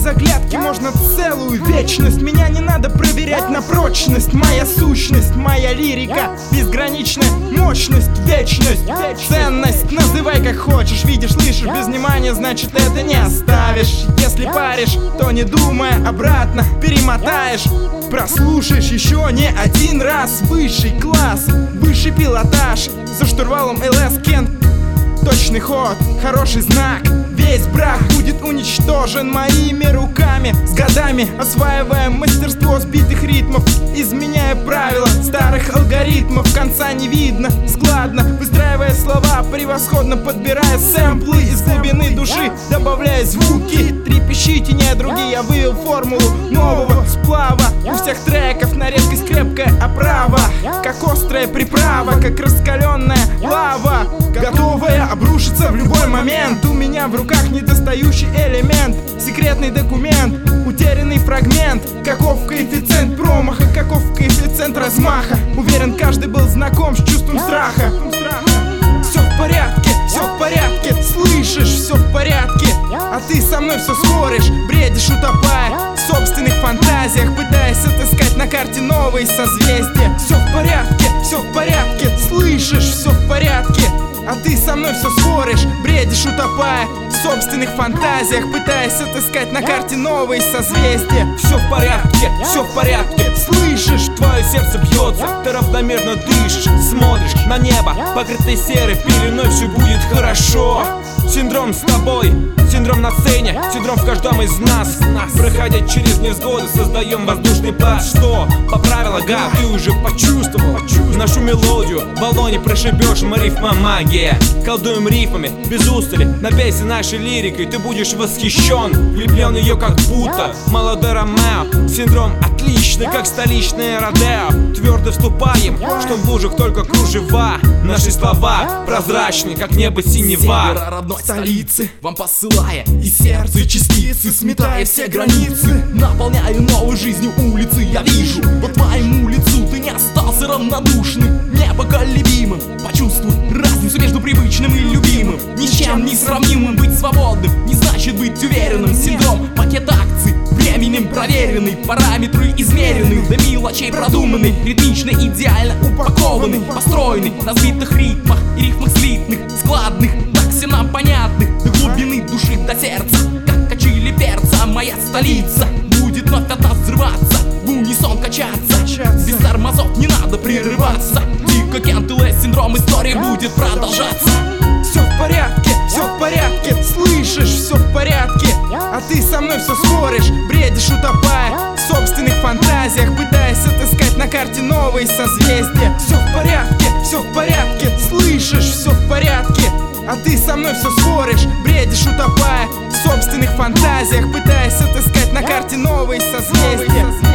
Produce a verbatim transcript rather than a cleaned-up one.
оглядки можно целую вечность. Меня не надо проверять на прочность. Моя сущность, моя лирика, безграничная мощность, вечность, ценность. Называй как хочешь, видишь, слышишь, без внимания, значит это не оставишь. Если паришь, то не думая обратно перемотаешь. Прослушаешь еще не один раз. Высший класс, высший пилотаж. За штурвалом эл эс Кент. Точный ход, хороший знак. Весь брак будет уничтожен моими руками. С годами осваиваем мастерство сбитых ритмов, изменяя правила старых алгоритмов. Конца не видно, складно выстраивая слова, превосходно подбирая сэмплы из глубины души, добавляя звуки. Трепещите, недруги, я вывел формулу нового сплава. У всех треков на редкость крепкая оправа, как острая приправа, как раскаленная лава, готовая обрушиться в любой момент. У меня в руках недостающий элемент, секретный документ, утерянный фрагмент. Каков коэффициент промаха, каков коэффициент размаха? Уверен, каждый был знаком с чувством страха. Все в порядке, все в порядке, слышишь, все в порядке. А ты со мной все споришь, бредишь, утопая в собственных фантазиях, пытаясь отыскать на карте новые созвездия. Все в порядке, все в порядке, слышишь, все в порядке. А ты со мной все споришь, бредишь, утопая в собственных фантазиях, пытаясь отыскать на карте новые созвездия. Все в порядке, все в порядке, слышишь, твое сердце бьется, ты равномерно дышишь, смотришь на небо, покрытое серой пеленой, все будет хорошо. Синдром с тобой, синдром на сцене, синдром в каждом из нас. Проходя через невзгоды, создаем воздушный пласт. Что по правилам, гад, ты уже почувствовал нашу мелодию, в баллоне прошибешь, мы рифма магия. Колдуем рифмами, без устали, напейся нашей лирикой, ты будешь восхищен, влюблен в ее как будто молодой Ромео. Синдром отличный, как столичное Родео. Твердо вступаем, что в лужах только кружева. Наши слова прозрачны, как небо синева. Севера родной столицы, вам посылая из сердца частицы, сметая все границы, наполняю новой жизнью улицы. Я вижу по твоему лицу, ты не остался равнодушным, непоколебимым. Почувствуй разницу между привычным и любимым. Ни с чем не сравнимым. Быть свободным не значит быть уверенным. Синдром пакет акций, временем проверенный, параметры измерены, до мелочей продуманный, ритмично, идеально упакованный, построенный на сбитых ритмах и рифмах слитных, складных, так все нам понятных, до глубины души, до сердца, как качели перца. Моя столица будет вновь от нас взрываться, в унисон качаться, без тормозов не надо прерываться. Дико Кент эл эс, синдром, история будет продолжаться. Все в порядке, все в порядке, слышишь, все в порядке. А ты со мной все споришь, бредишь, утопая в собственных фантазиях, пытаясь отыскать на карте новые созвездия. Все в порядке, все в порядке, слышишь, все в порядке. А ты со мной все споришь, бредишь, утопая в собственных фантазиях, пытаясь отыскать на карте новые созвездия.